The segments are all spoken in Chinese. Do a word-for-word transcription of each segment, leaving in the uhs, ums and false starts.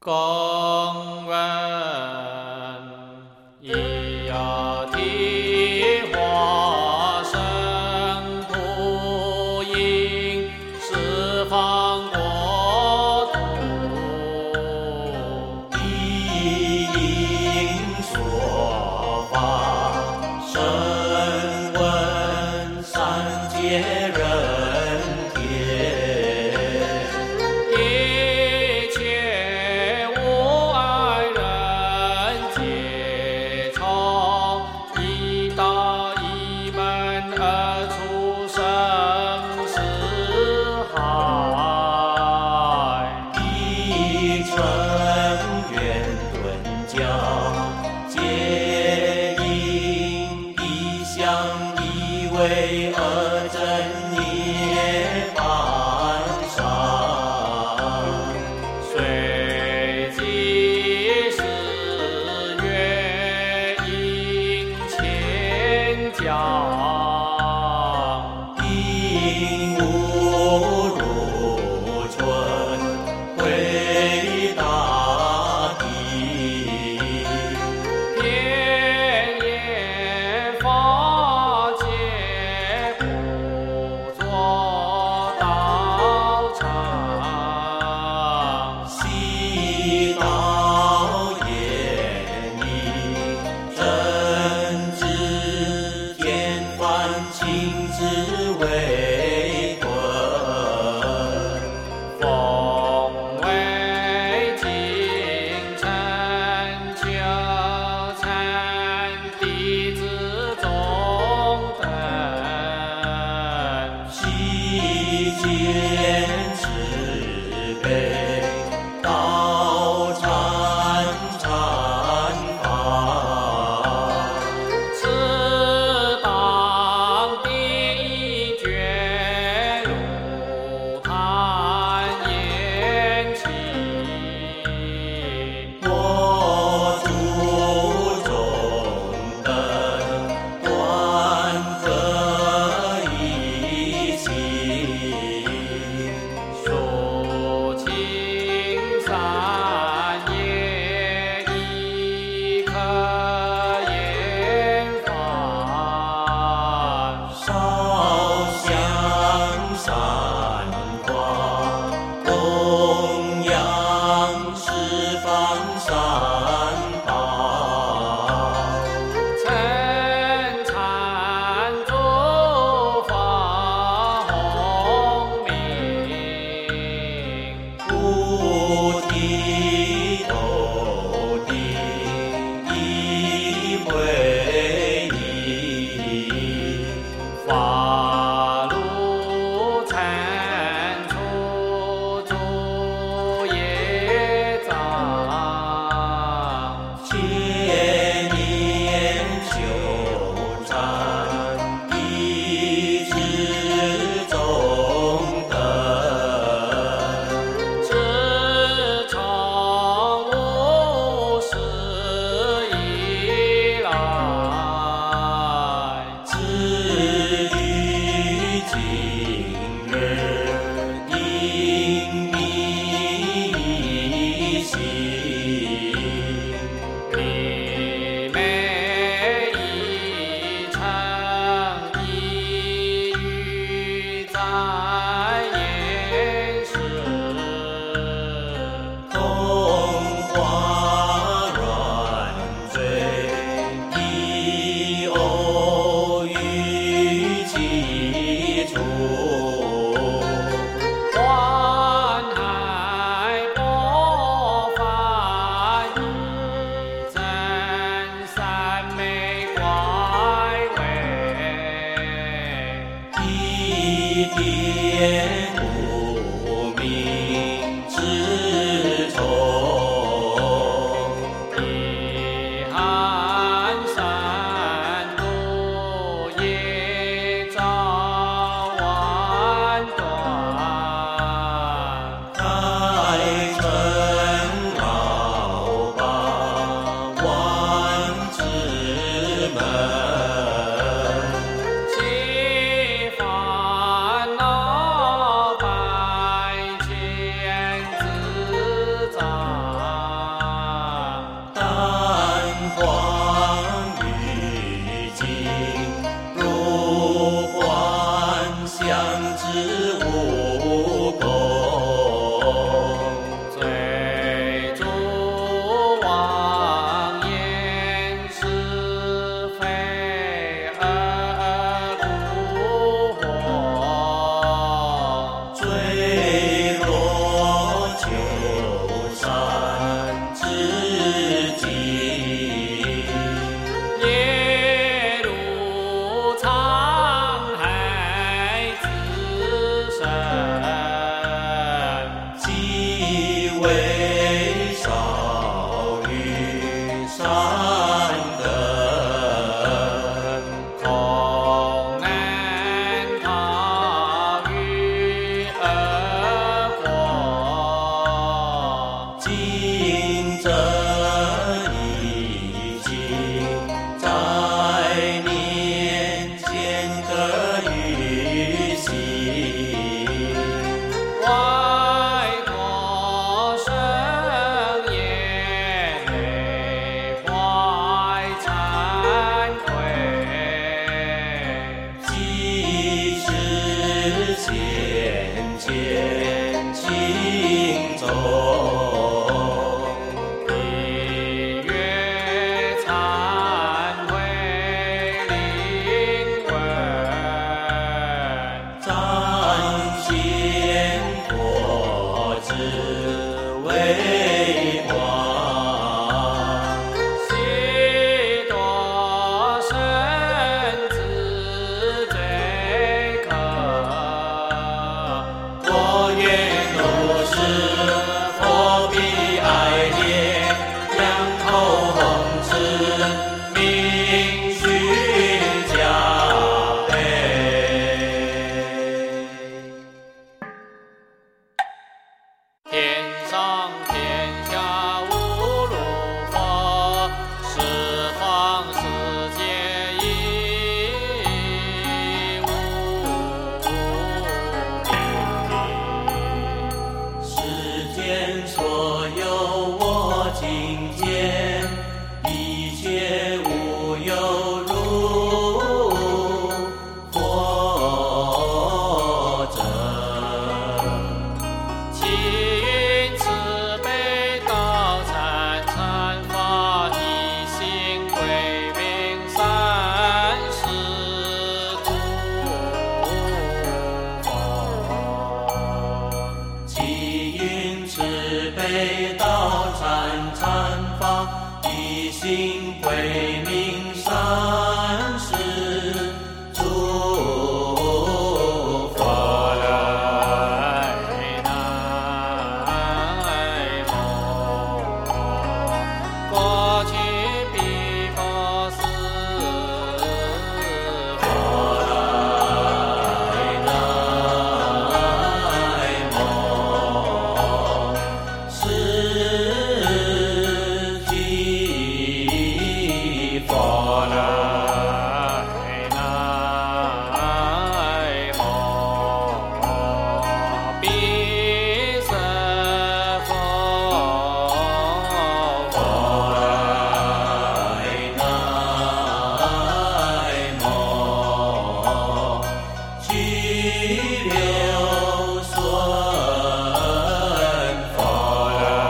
公问咿呀啼花生不应十方国土， 一应说法声闻三界人天， 一切无碍人皆从一道一门而出生死海， 一乘愿顿教，皆因一相依为而真涅槃上。 随即是月应千讲， 应无如春回大地， 遍言法界不作道场， 悉道业力真知天凡亲自为棍， 奉为金城秋参弟子中等， 悉见慈悲道禅禅法， 此当第一卷如坛言起， 我诸中等端可一心， 抒情三业亦可言法， 烧香三花，供养十方三宝， 称禅诸法洪名， 菩提头顶一回应， 法路参出诸业障， 千年修禅一直中等， 自从无始以来， 至于今日应迷一心， 你每一程一语在言时， 空花软坠，一偶于其处， 观海波梵以真三昧怪味， 一点无名之虫， 一寒山度业障万端， 开成奥八万之门， 其烦恼百千前轻重。 一月忏悔灵魂， 彰显佛智为光， 悉多生之罪可。 我愿如是佛彼爱恋，两口红枝明须加倍。 天上天下无如佛，十方世界亦无比。 世间所有我今见，一切无有如佛者。 其云慈悲道禅禅法，一心归命三世诸佛。 其云慈悲道禅禅法，一心归命三世诸佛。 过去彼佛是佛， 是即佛彼是佛。 去留顺佛，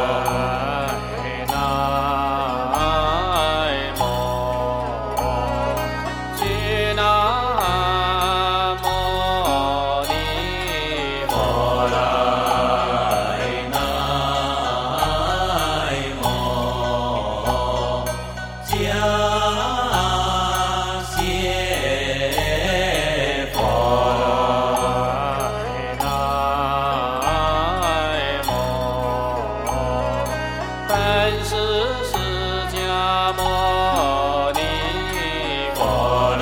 去南无尼佛， 迦谢佛， 本是释迦牟尼佛，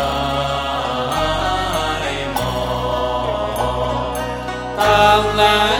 当来